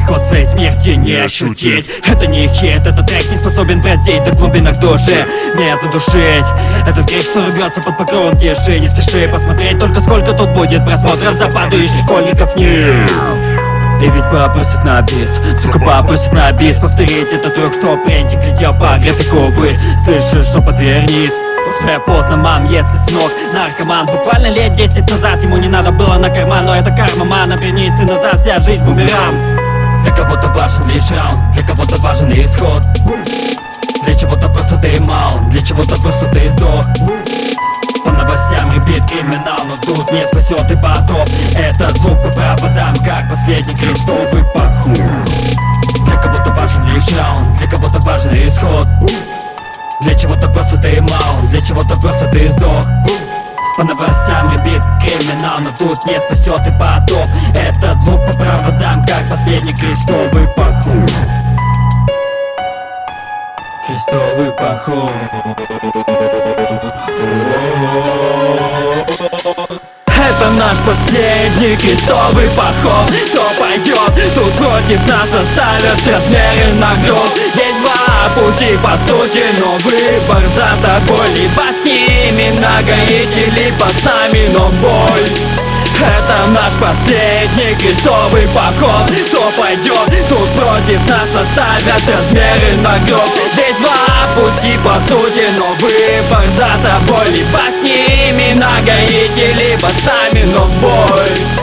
Исход своей смерти не ощутить. Это не хит, этот трек не способен бороздить до глубинок души, не задушить. Этот грех, что рвется под покровом тиши. Не спеши посмотреть, только сколько тут будет просмотров за падающих школьников. Нет. И ведь попросит на бис, сука, попросит на бис повторить этот трек, что Прентик глядел по графику. Вы слышишь, что подвернись. Уже поздно, мам, если сынок наркоман. Буквально лет 10 назад ему не надо было на карман, но это карма, мана, вернись ты назад, вся жизнь бумеранг. Для кого-то важен лишь раунд, для кого-то важен исход. Для чего-то просто ты мал, для чего-то просто ты сдох. По новостям репит криминал, но тут не спасет и потоп. Это звук по проводам, как последний крестовый поход. Для кого-то важен лишь раунд, для кого-то важен исход. Для чего-то просто ты мал, для чего-то просто ты сдох. По новостям репит криминал, но тут не спасет и потоп. Это звук по проводам, как последний крестовый поход. Крестовый поход. Это наш последний крестовый поход. Кто пойдет, тут против нас оставят размеры наград. Есть два пути по сути, но выбор за тобой. Либо с ними нагореть, либо с нами, но боль. Это наш последний крестовый поход. Кто пойдет, тут против нас оставят размеры наград. Здесь два пути по сути, но выбор за тобой. Либо с ними нагореть, либо с нами, но боль.